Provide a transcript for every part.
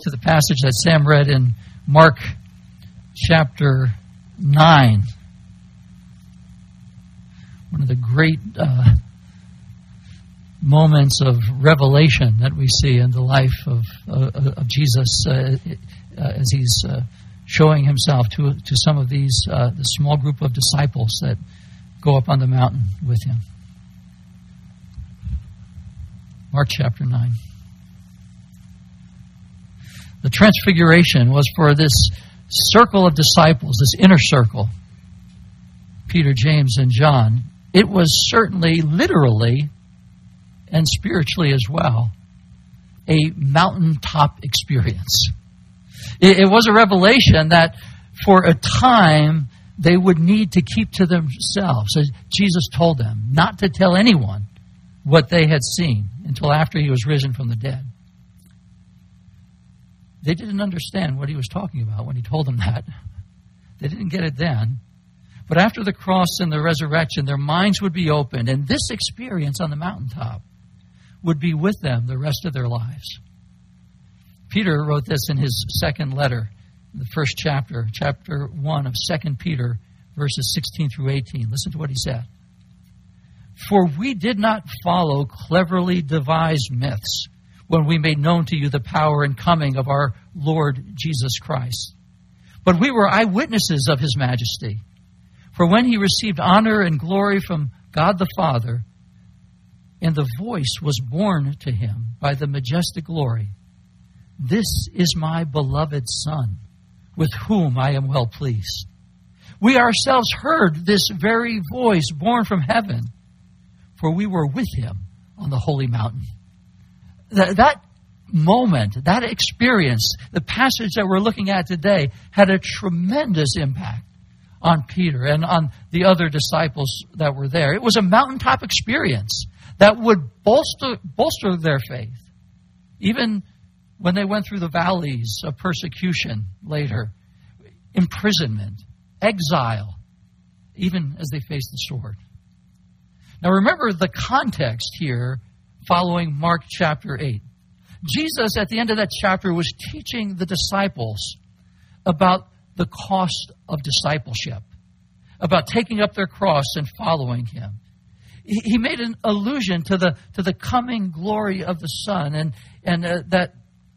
to the passage that Sam read in Mark chapter 9. One of the great moments of revelation that we see in the life of Jesus as he's showing himself to some of these the small group of disciples that go up on the mountain with him. Mark chapter 9. The transfiguration was for this circle of disciples, this inner circle, Peter, James, and John. It was certainly literally and spiritually as well a mountaintop experience. It was a revelation that for a time they would need to keep to themselves. As Jesus told them not to tell anyone what they had seen until after he was risen from the dead. They didn't understand what he was talking about when he told them that. They didn't get it then. But after the cross and the resurrection, their minds would be opened, and this experience on the mountaintop would be with them the rest of their lives. Peter wrote this in his second letter, the first chapter 1 of 2 Peter, verses 16 through 18. Listen to what he said. For we did not follow cleverly devised myths when we made known to you the power and coming of our Lord Jesus Christ. But we were eyewitnesses of his majesty. For when he received honor and glory from God the Father, and the voice was borne to him by the majestic glory, this is my beloved Son, with whom I am well pleased. We ourselves heard this very voice born from heaven, for we were with him on the holy mountain. That moment, that experience, the passage that we're looking at today, had a tremendous impact on Peter and on the other disciples that were there. It was a mountaintop experience that would bolster their faith, even when they went through the valleys of persecution later, imprisonment, exile, even as they faced the sword. Now remember the context here following Mark chapter 8. Jesus, at the end of that chapter, was teaching the disciples about the cost of discipleship, about taking up their cross and following him. He made an allusion to the coming glory of the Son, then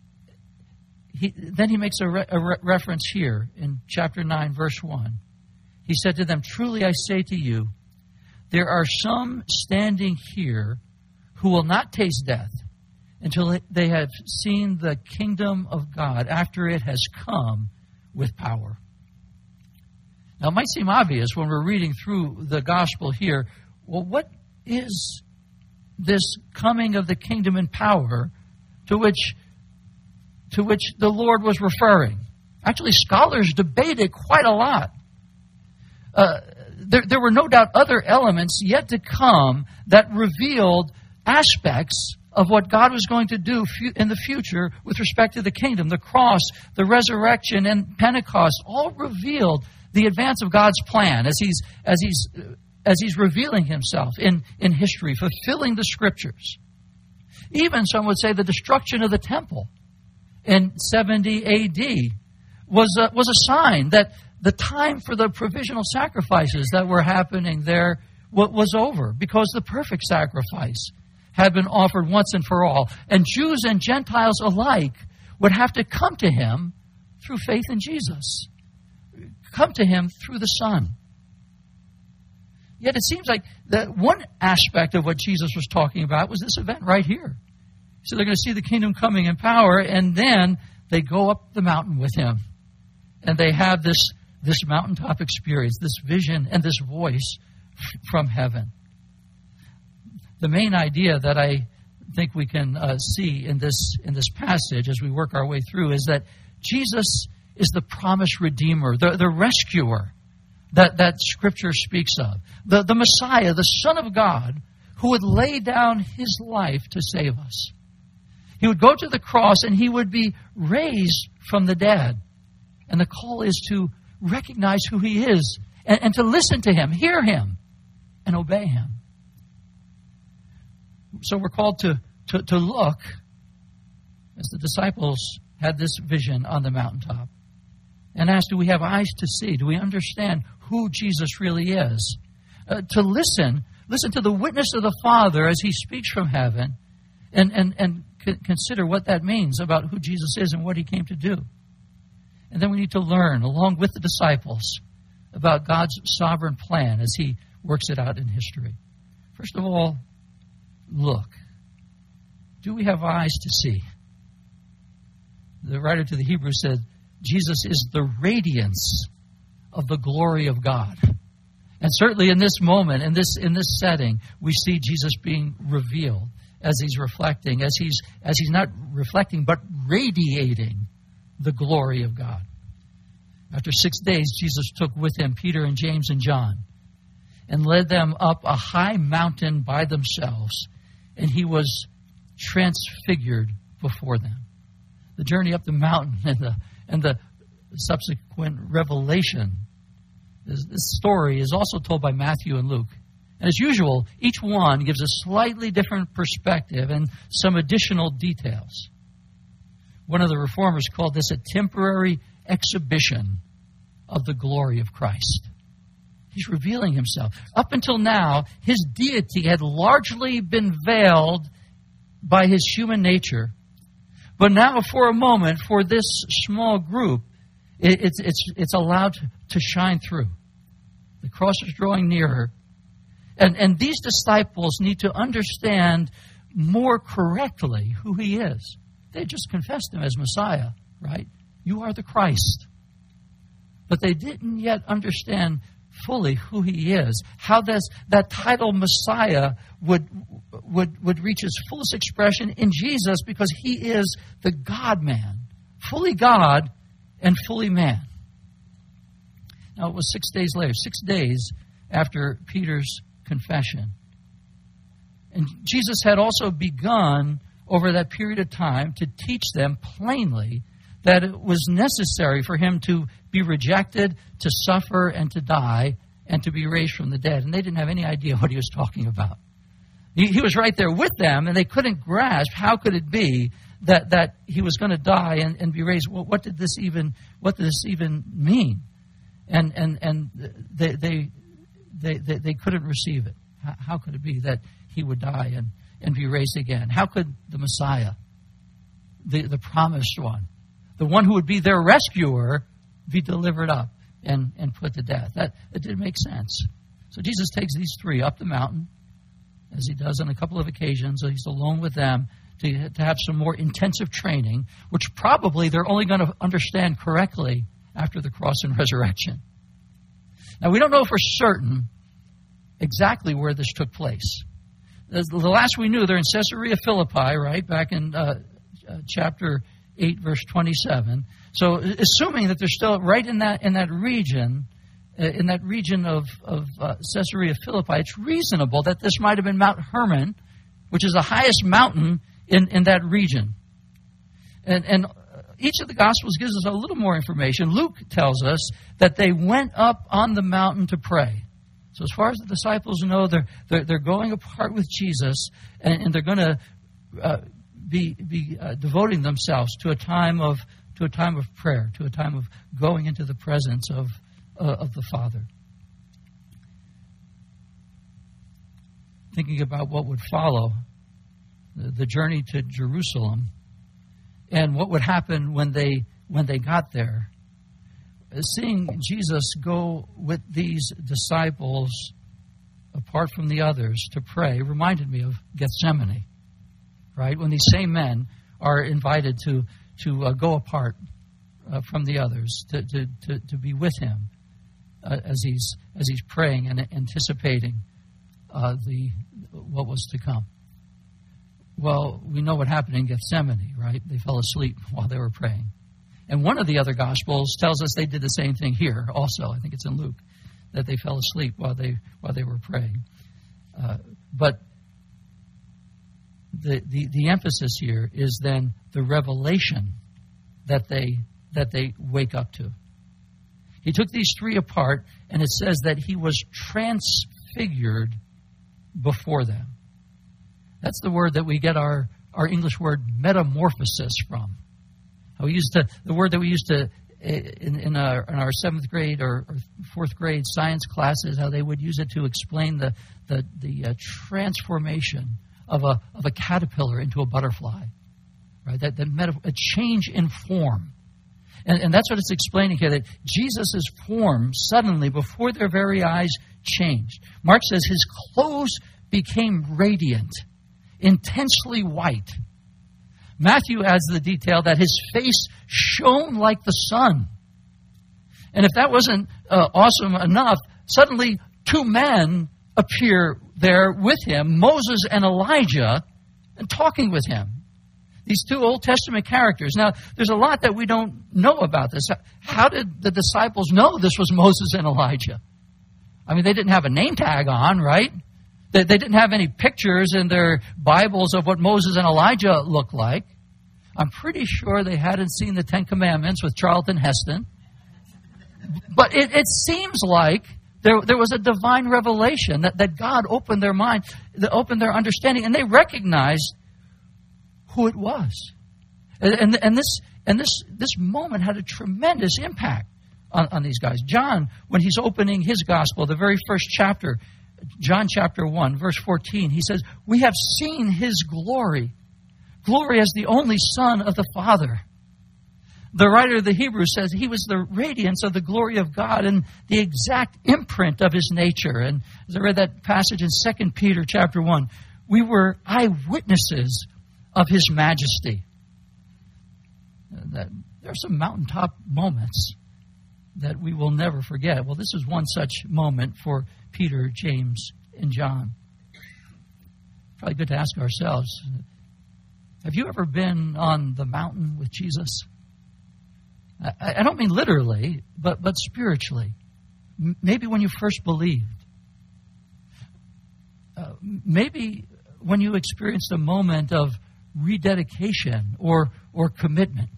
he makes a reference here in chapter 9, verse 1. He said to them, "Truly I say to you, there are some standing here who will not taste death until they have seen the kingdom of God after it has come with power." Now, it might seem obvious when we're reading through the gospel here, well, what is this coming of the kingdom and power to which the Lord was referring? Actually, scholars debated quite a lot. There were no doubt other elements yet to come that revealed aspects of what God was going to do in the future with respect to the kingdom. The cross, the resurrection, and Pentecost all revealed the advance of God's plan as he's revealing himself in history, fulfilling the scriptures. Even some would say the destruction of the temple in 70 A.D. was a sign that the time for the provisional sacrifices that were happening there was over, because the perfect sacrifice had been offered once and for all. And Jews and Gentiles alike would have to come to him through faith in Jesus. Come to him through the Son. Yet it seems like that one aspect of what Jesus was talking about was this event right here. So they're going to see the kingdom coming in power, and then they go up the mountain with him. And they have this mountaintop experience, this vision and this voice from heaven. The main idea that I think we can see in this passage as we work our way through is that Jesus is the promised Redeemer, the rescuer that Scripture speaks of. The Messiah, the Son of God, who would lay down his life to save us. He would go to the cross and he would be raised from the dead. And the call is to recognize who he is and to listen to him, hear him, and obey him. So we're called to look, as the disciples had this vision on the mountaintop and asked, do we have eyes to see? Do we understand who Jesus really is? To listen to the witness of the Father as he speaks from heaven and consider what that means about who Jesus is and what he came to do. And then we need to learn, along with the disciples, about God's sovereign plan as he works it out in history. First of all, look. Do we have eyes to see? The writer to the Hebrews said, Jesus is the radiance of the glory of God. And certainly in this moment, in this setting, we see Jesus being revealed as he's reflecting, as he's not reflecting, but radiating the glory of God. After 6 days, Jesus took with him Peter and James and John and led them up a high mountain by themselves, and he was transfigured before them. The journey up the mountain and the subsequent revelation. This story is also told by Matthew and Luke. And as usual, each one gives a slightly different perspective and some additional details. One of the reformers called this a temporary exhibition of the glory of Christ. He's revealing himself. Up until now, his deity had largely been veiled by his human nature. But now, for a moment, for this small group, it's allowed to shine through. The cross is drawing nearer. And these disciples need to understand more correctly who he is. They just confessed him as Messiah, right? You are the Christ. But they didn't yet understand fully who he is, how that title Messiah would reach its fullest expression in Jesus, because he is the God-man, fully God and fully man. Now, it was 6 days later, 6 days after Peter's confession. And Jesus had also begun over that period of time to teach them plainly that it was necessary for him to be rejected, to suffer, and to die, and to be raised from the dead. And they didn't have any idea what he was talking about. He was right there with them, and they couldn't grasp how could it be that he was going to die and be raised. What did this even mean? And they couldn't receive it. How could it be that he would die and be raised again? How could the Messiah, the promised one, the one who would be their rescuer, be delivered up and put to death? That didn't make sense. So Jesus takes these three up the mountain, as he does on a couple of occasions. So he's alone with them to have some more intensive training, which probably they're only going to understand correctly after the cross and resurrection. Now, we don't know for certain exactly where this took place. The last we knew, they're in Caesarea Philippi, right, back in chapter 8, verse 27. So, assuming that they're still right in that region of Caesarea Philippi, it's reasonable that this might have been Mount Hermon, which is the highest mountain in that region. And each of the Gospels gives us a little more information. Luke tells us that they went up on the mountain to pray. So as far as the disciples know, they're going apart with Jesus, and they're going to be devoting themselves to a time of prayer, to a time of going into the presence of the Father. Thinking about what would follow, the journey to Jerusalem, and what would happen when they got there. Seeing Jesus go with these disciples apart from the others to pray reminded me of Gethsemane, right? When these same men are invited to go apart from the others, to be with him as he's praying and anticipating what was to come. Well, we know what happened in Gethsemane, right? They fell asleep while they were praying. And one of the other Gospels tells us they did the same thing here also. I think it's in Luke, that they fell asleep while they were praying. But the emphasis here is then the revelation that they wake up to. He took these three apart, and it says that he was transfigured before them. That's the word that we get our English word metamorphosis from. We used the word that we used to in our 7th grade or 4th grade science classes, how they would use it to explain the transformation of a caterpillar into a butterfly, right? A change in form. And that's what it's explaining here, that Jesus' form suddenly, before their very eyes, changed. Mark says his clothes became radiant, intensely white. Matthew adds the detail that his face shone like the sun. And if that wasn't awesome enough, suddenly 2 men appear there with him, Moses and Elijah, and talking with him. These 2 Old Testament characters. Now, there's a lot that we don't know about this. How did the disciples know this was Moses and Elijah? I mean, they didn't have a name tag on, right? They didn't have any pictures in their Bibles of what Moses and Elijah looked like. I'm pretty sure they hadn't seen the 10 Commandments with Charlton Heston. But it seems like there was a divine revelation that God opened their mind, that opened their understanding, and they recognized who it was. And this moment had a tremendous impact on these guys. John, when he's opening his gospel, the very first chapter, John chapter 1, verse 14, he says, "We have seen his glory as the only Son of the Father." The writer of the Hebrews says he was the radiance of the glory of God and the exact imprint of his nature. And as I read that passage in 2 Peter chapter 1, we were eyewitnesses of his majesty. There are some mountaintop moments that we will never forget. Well, this is one such moment for Peter, James, and John. Probably good to ask ourselves, have you ever been on the mountain with Jesus? I don't mean literally, but spiritually. Maybe when you first believed. Maybe when you experienced a moment of rededication or commitment.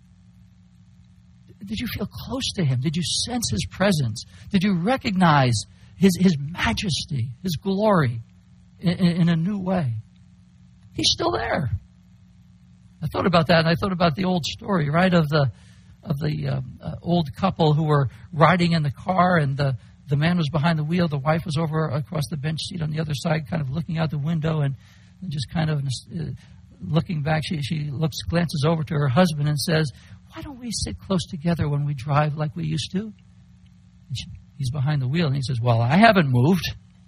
Did you feel close to him? Did you sense his presence? Did you recognize his majesty, his glory in a new way? He's still there. I thought about that, and I thought about the old story, right, of the old couple who were riding in the car, and the man was behind the wheel. The wife was over across the bench seat on the other side, kind of looking out the window and just kind of looking back. She glances over to her husband and says, "Why don't we sit close together when we drive like we used to?" He's behind the wheel, and he says, "Well, I haven't moved."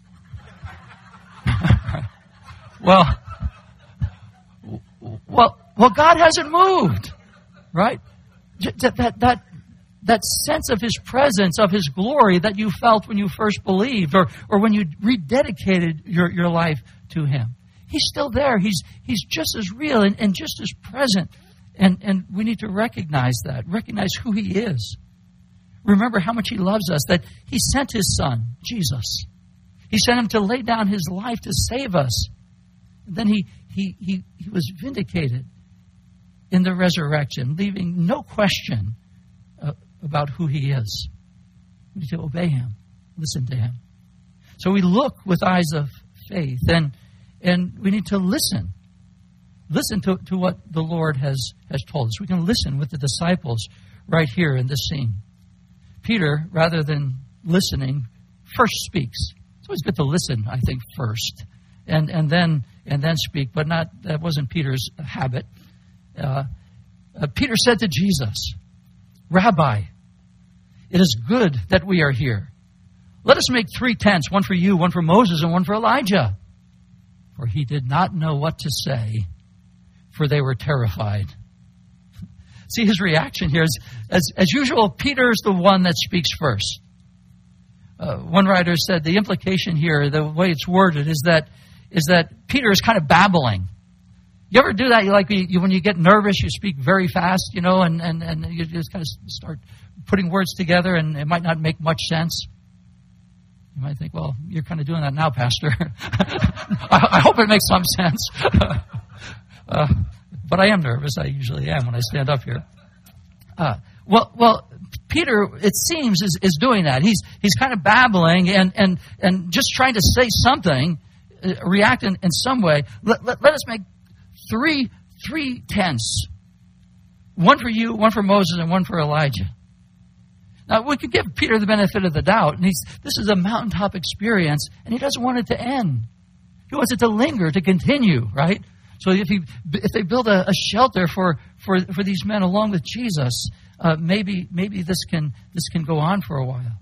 Well, God hasn't moved, right? That sense of his presence, of his glory that you felt when you first believed or when you rededicated your life to him. He's still there. He's just as real and just as present. And we need to recognize that, recognize who he is. Remember how much he loves us, that he sent his son, Jesus. He sent him to lay down his life to save us. And then he was vindicated in the resurrection, leaving no question about who he is. We need to obey him, listen to him. So we look with eyes of faith, and we need to listen. Listen to what the Lord has told us. We can listen with the disciples right here in this scene. Peter, rather than listening, first speaks. It's always good to listen, I think, first, and then speak. But that wasn't Peter's habit. Peter said to Jesus, "Rabbi, it is good that we are here. Let us make 3 tents, one for you, one for Moses, and one for Elijah." For he did not know what to say, for they were terrified. See, his reaction here is, as usual, Peter is the one that speaks first. One writer said the implication here, the way it's worded, is that Peter is kind of babbling. You ever do that? When you get nervous, you speak very fast, and you just kind of start putting words together, and it might not make much sense. You might think, well, you're kind of doing that now, Pastor. I hope it makes some sense. But I am nervous. I usually am when I stand up here. Well, Peter, it seems, is doing that. He's kind of babbling and just trying to say something, react in some way. Let us make three tents. One for you, one for Moses, and one for Elijah. Now, we could give Peter the benefit of the doubt, and this is a mountaintop experience, and he doesn't want it to end. He wants it to linger, to continue, right? So if they build a shelter for these men along with Jesus, maybe this can go on for a while.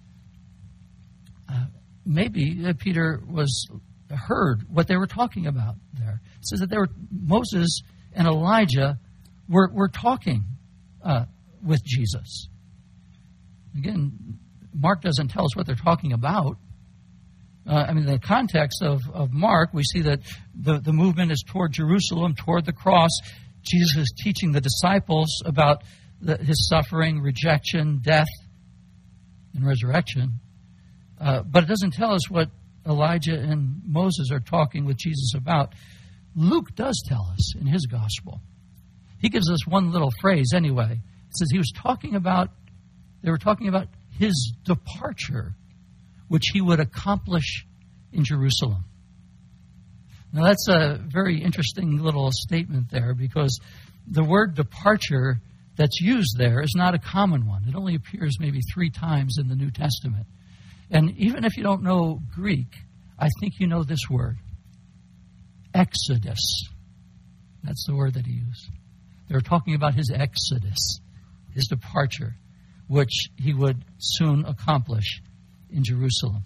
Maybe Peter heard what they were talking about there. It says that Moses and Elijah were talking with Jesus. Again, Mark doesn't tell us what they're talking about. The context of Mark, we see that the movement is toward Jerusalem, toward the cross. Jesus is teaching the disciples about his suffering, rejection, death, and resurrection. But it doesn't tell us what Elijah and Moses are talking with Jesus about. Luke does tell us in his gospel. He gives us one little phrase anyway. It says they were talking about his departure, which he would accomplish in Jerusalem. Now that's a very interesting little statement there, because the word departure that's used there is not a common one. It only appears maybe 3 times in the New Testament. And even if you don't know Greek, I think you know this word, exodus. That's the word that he used. They were talking about his exodus, his departure, which he would soon accomplish in Jerusalem.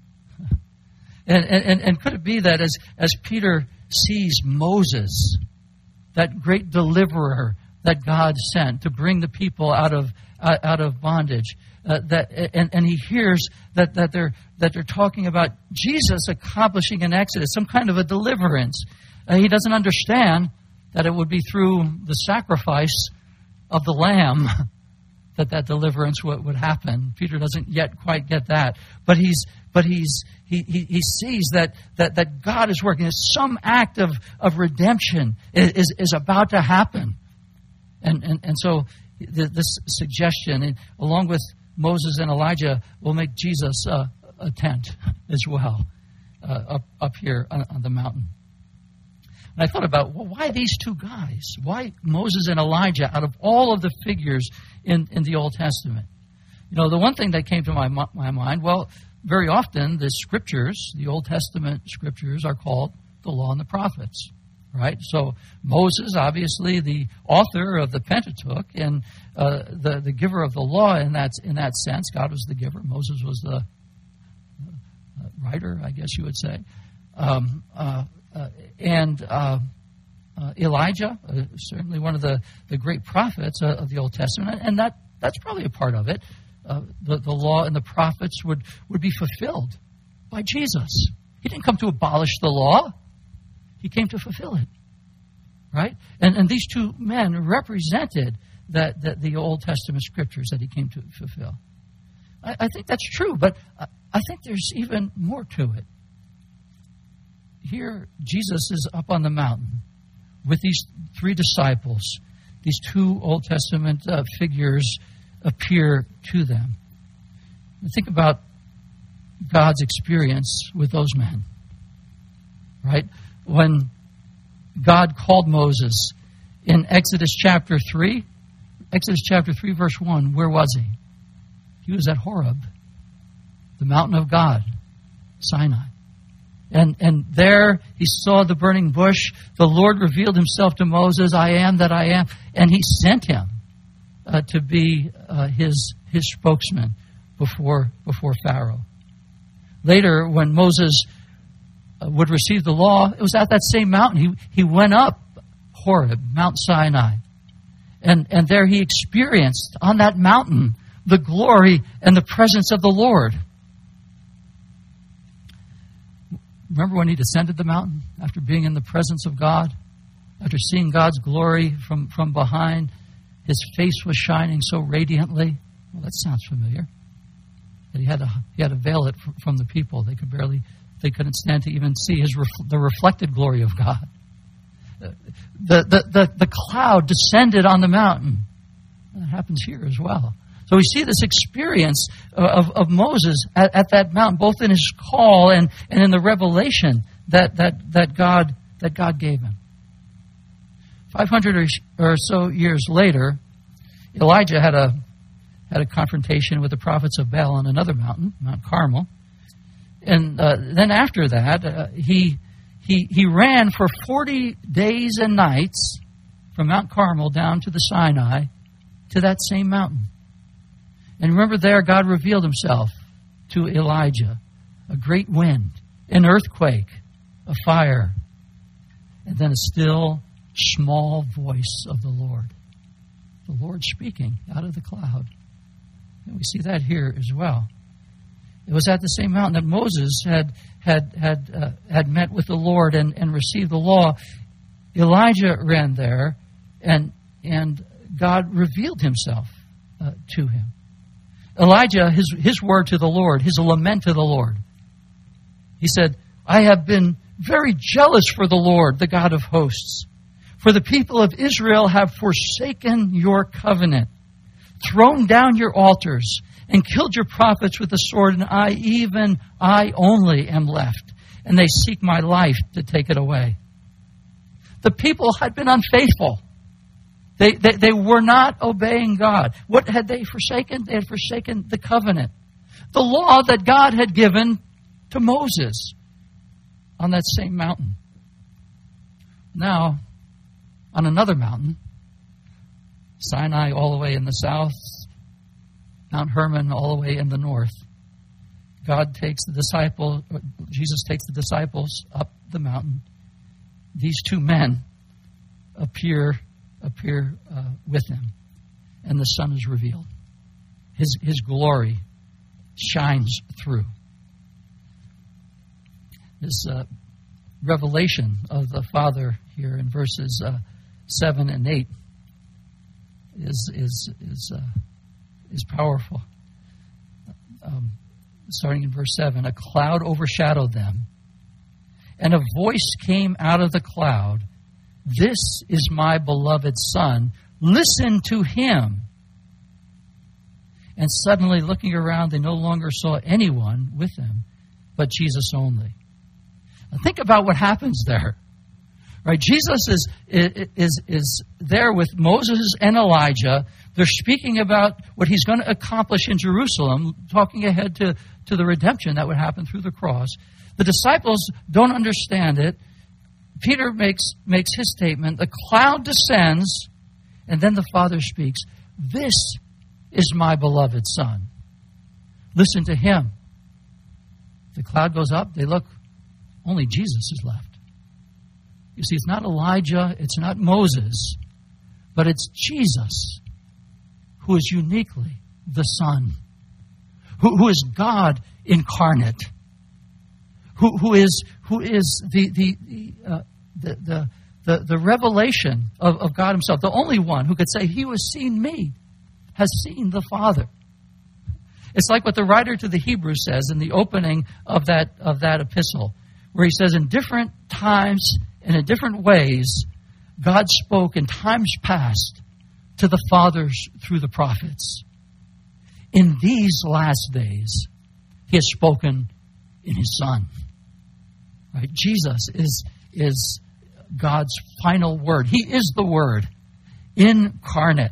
And could it be that as Peter sees Moses, that great deliverer that God sent to bring the people out of bondage, and he hears that they're talking about Jesus accomplishing an exodus, some kind of a deliverance. He doesn't understand that it would be through the sacrifice of the lamb that deliverance would happen. Peter doesn't yet quite get that, but he sees that God is working. Some act of redemption is about to happen, and so this suggestion, along with Moses and Elijah, will make Jesus a tent as well up here on the mountain. And I thought about, why these 2 guys? Why Moses and Elijah out of all of the figures in the Old Testament? The one thing that came to my mind, very often the scriptures, the Old Testament scriptures, are called the Law and the Prophets, right? So Moses, obviously the author of the Pentateuch and the giver of the law in that sense. God was the giver. Moses was the writer, I guess you would say. And Elijah, certainly one of the great prophets of the Old Testament, and that's probably a part of it. The law and the prophets would be fulfilled by Jesus. He didn't come to abolish the law. He came to fulfill it, right? And these 2 men represented that the Old Testament scriptures that he came to fulfill. I think that's true, but I think there's even more to it. Here, Jesus is up on the mountain with these 3 disciples. These 2 Old Testament figures appear to them. And think about God's experience with those men, right? When God called Moses in Exodus chapter 3, verse 1, where was he? He was at Horeb, the mountain of God, Sinai. And there he saw the burning bush. The Lord revealed himself to Moses, I am that I am. And he sent him to be his spokesman before Pharaoh. Later, when Moses would receive the law, it was at that same mountain. He went up Horeb, Mount Sinai. And there he experienced on that mountain the glory and the presence of the Lord. Remember when he descended the mountain after being in the presence of God? After seeing God's glory from behind, his face was shining so radiantly. Well, that sounds familiar. That he had to veil it from the people. They couldn't stand to even see the reflected glory of God. The cloud descended on the mountain. And that happens here as well. So we see this experience of Moses at that mountain, both in his call and in the revelation that God gave him. 500 or so years later, Elijah had a confrontation with the prophets of Baal on another mountain, Mount Carmel. And then after that, he ran for 40 days and nights from Mount Carmel down to the Sinai to that same mountain. And remember there, God revealed himself to Elijah. A great wind, an earthquake, a fire, and then a still, small voice of the Lord. The Lord speaking out of the cloud. And we see that here as well. It was at the same mountain that Moses had met with the Lord and received the law. Elijah ran there, and God revealed himself to him. Elijah, his word to the Lord, his lament to the Lord. He said, I have been very jealous for the Lord, the God of hosts. For the people of Israel have forsaken your covenant, thrown down your altars, and killed your prophets with the sword, and I only am left, and they seek my life to take it away. The people had been unfaithful. They were not obeying God. What had they forsaken? They had forsaken the covenant, the law that God had given to Moses on that same mountain. Now, on another mountain, Sinai all the way in the south, Mount Hermon all the way in the north, Jesus takes the disciples up the mountain. These two men appear with him, and the Son is revealed. His glory shines through. This revelation of the Father here in verses 7 and 8 is powerful. Starting in verse 7, a cloud overshadowed them, and a voice came out of the cloud, "This is my beloved Son. Listen to him." And suddenly, looking around, they no longer saw anyone with them, but Jesus only. Now, think about what happens there. Right? Jesus is there with Moses and Elijah. They're speaking about what he's going to accomplish in Jerusalem, talking ahead to the redemption that would happen through the cross. The disciples don't understand it. Peter makes his statement. The cloud descends, and then the Father speaks. This is my beloved Son. Listen to him. The cloud goes up. They look. Only Jesus is left. You see, it's not Elijah. It's not Moses. But it's Jesus, who is uniquely the Son, who is God incarnate, who is the revelation of God himself, the only one who could say, "He who has seen me has seen the Father." It's like what the writer to the Hebrews says in the opening of that epistle, where he says, in different times and in different ways, God spoke in times past to the fathers through the prophets. In these last days, he has spoken in his Son. Right? Jesus is God's final word. He is the Word incarnate.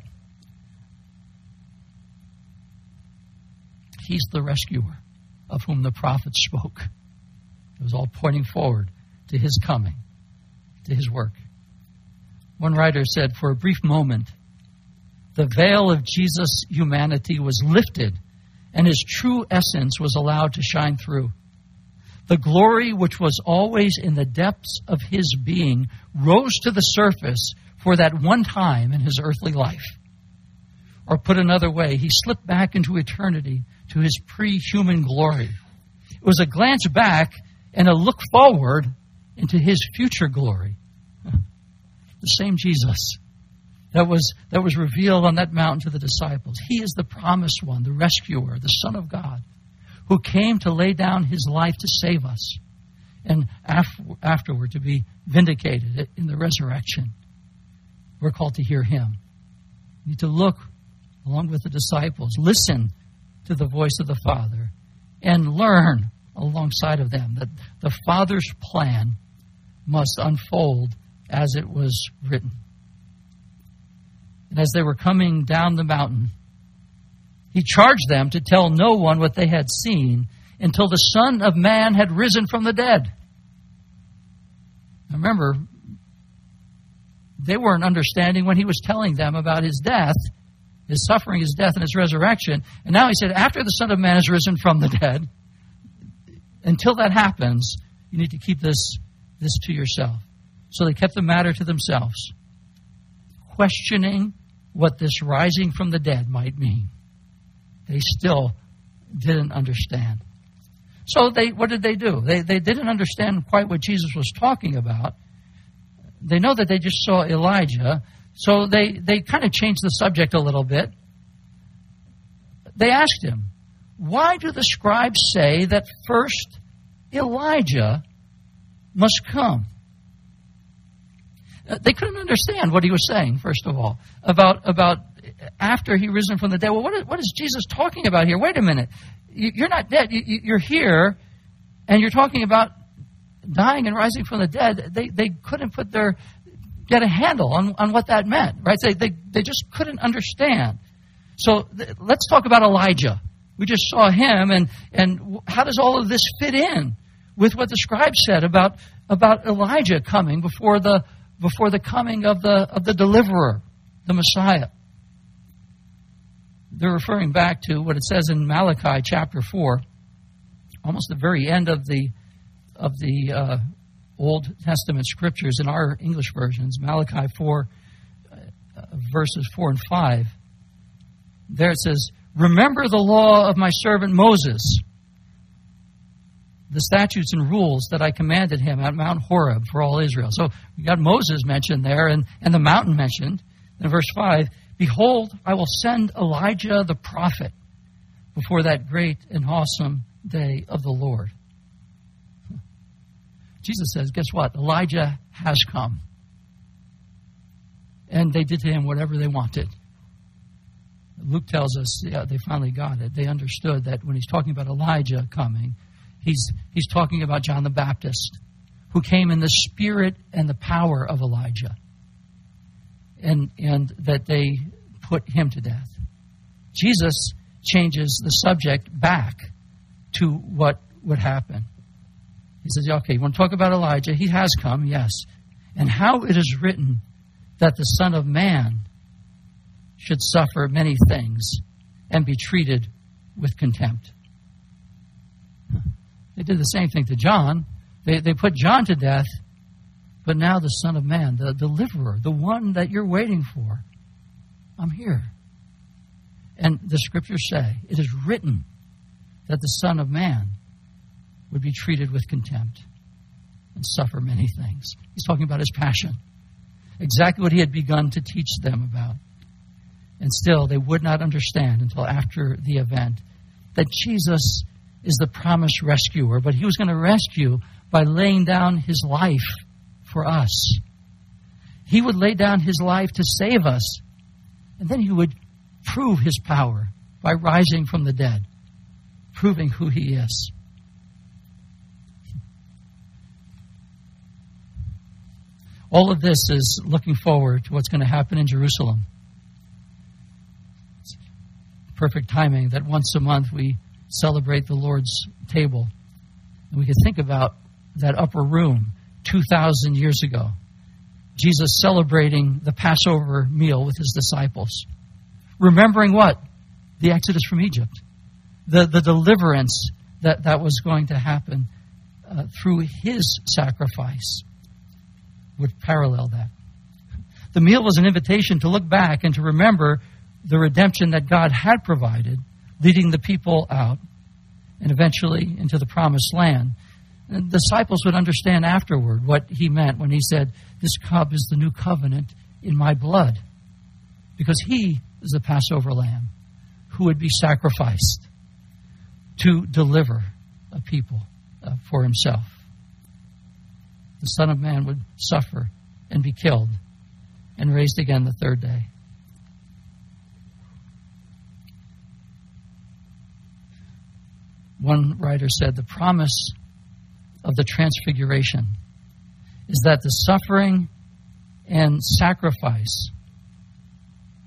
He's the rescuer of whom the prophets spoke. It was all pointing forward to his coming, to his work. One writer said, for a brief moment, the veil of Jesus' humanity was lifted and his true essence was allowed to shine through. The glory which was always in the depths of his being rose to the surface for that one time in his earthly life. Or put another way, he slipped back into eternity to his pre-human glory. It was a glance back and a look forward into his future glory. The same Jesus that was revealed on that mountain to the disciples. He is the promised one, the rescuer, the Son of God, who came to lay down his life to save us and afterward to be vindicated in the resurrection. We're called to hear him. We need to look along with the disciples, listen to the voice of the Father, and learn alongside of them that the Father's plan must unfold as it was written. And as they were coming down the mountain, he charged them to tell no one what they had seen until the Son of Man had risen from the dead. Now remember, they weren't understanding when he was telling them about his death, his suffering, his death, and his resurrection. And now he said, after the Son of Man has risen from the dead, until that happens, you need to keep this to yourself. So they kept the matter to themselves, questioning what this rising from the dead might mean. They still didn't understand. So what did they do? They didn't understand quite what Jesus was talking about. They know that they just saw Elijah, so they kind of changed the subject a little bit. They asked him, why do the scribes say that first Elijah must come? They couldn't understand what he was saying, first of all, about after he risen from the dead. Well, what is Jesus talking about here? Wait a minute. You're not dead. You're here, and you're talking about dying and rising from the dead. They couldn't get a handle on what that meant, right? They just couldn't understand. So let's talk about Elijah. We just saw him, and how does all of this fit in with what the scribes said about Elijah coming before the coming of the deliverer, the Messiah? They're referring back to what it says in Malachi chapter 4, almost the very end of the Old Testament scriptures in our English versions, Malachi 4, verses 4 and 5. There it says, remember the law of my servant Moses, the statutes and rules that I commanded him at Mount Horeb for all Israel. So we got Moses mentioned there and the mountain mentioned. In verse 5, behold, I will send Elijah the prophet before that great and awesome day of the Lord. Jesus says, guess what? Elijah has come. And they did to him whatever they wanted. Luke tells us they finally got it. They understood that when he's talking about Elijah coming, he's talking about John the Baptist, who came in the spirit and the power of Elijah. And that they put him to death. Jesus changes the subject back to what would happen. He says, okay, you want to talk about Elijah? He has come, yes. And how it is written that the Son of Man should suffer many things and be treated with contempt. They did the same thing to John. They put John to death, but now the Son of Man, the deliverer, the one that you're waiting for, I'm here. And the scriptures say, it is written that the Son of Man would be treated with contempt and suffer many things. He's talking about his passion. Exactly what he had begun to teach them about. And still, they would not understand until after the event that Jesus is the promised rescuer, but he was going to rescue by laying down his life for us. He would lay down his life to save us, and then he would prove his power by rising from the dead, proving who he is. All of this is looking forward to what's going to happen in Jerusalem. It's perfect timing that once a month we celebrate the Lord's table. And we can think about that upper room 2,000 years ago. Jesus celebrating the Passover meal with his disciples. Remembering what? The exodus from Egypt. The deliverance that was going to happen through his sacrifice would parallel that. The meal was an invitation to look back and to remember the redemption that God had provided, leading the people out and eventually into the promised land. And the disciples would understand afterward what he meant when he said, this cup is the new covenant in my blood. Because he is the Passover lamb who would be sacrificed to deliver a people for himself. The Son of Man would suffer and be killed and raised again the third day. One writer said the promise of the transfiguration is that the suffering and sacrifice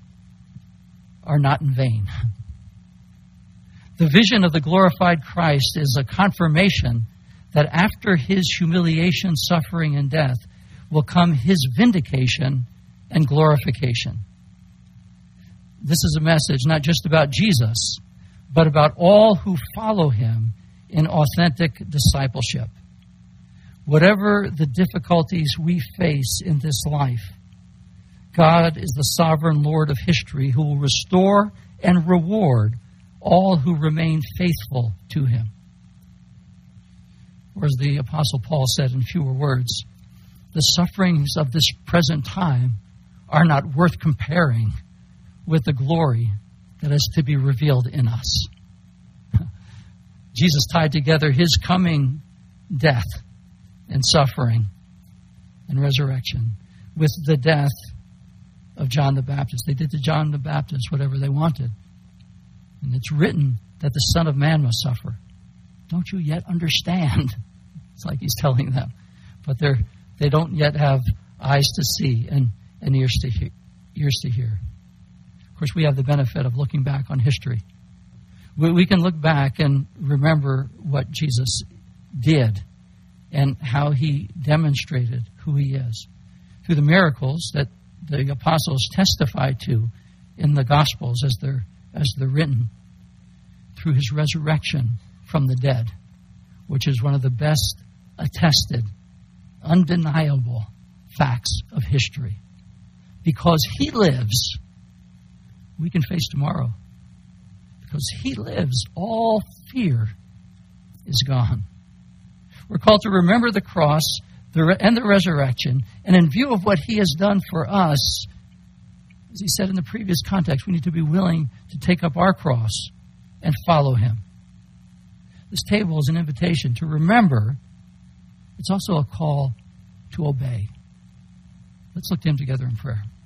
are not in vain. The vision of the glorified Christ is a confirmation that after his humiliation, suffering, and death will come his vindication and glorification. This is a message not just about Jesus, but about all who follow him in authentic discipleship. Whatever the difficulties we face in this life, God is the sovereign Lord of history who will restore and reward all who remain faithful to him. Or as the Apostle Paul said in fewer words, the sufferings of this present time are not worth comparing with the glory that is to be revealed in us. Jesus tied together his coming death and suffering and resurrection with the death of John the Baptist. They did to John the Baptist whatever they wanted. And it's written that the Son of Man must suffer. Don't you yet understand? It's like he's telling them. But they don't yet have eyes to see and ears to hear. Of course, we have the benefit of looking back on history. We can look back and remember what Jesus did and how he demonstrated who he is. Through the miracles that the apostles testify to in the Gospels as they're written, through his resurrection from the dead, which is one of the best attested, undeniable facts of history. Because he lives, we can face tomorrow. Because he lives, all fear is gone. We're called to remember the cross and the resurrection, and in view of what he has done for us, as he said in the previous context, we need to be willing to take up our cross and follow him. This table is an invitation to remember. It's also a call to obey. Let's look to him together in prayer.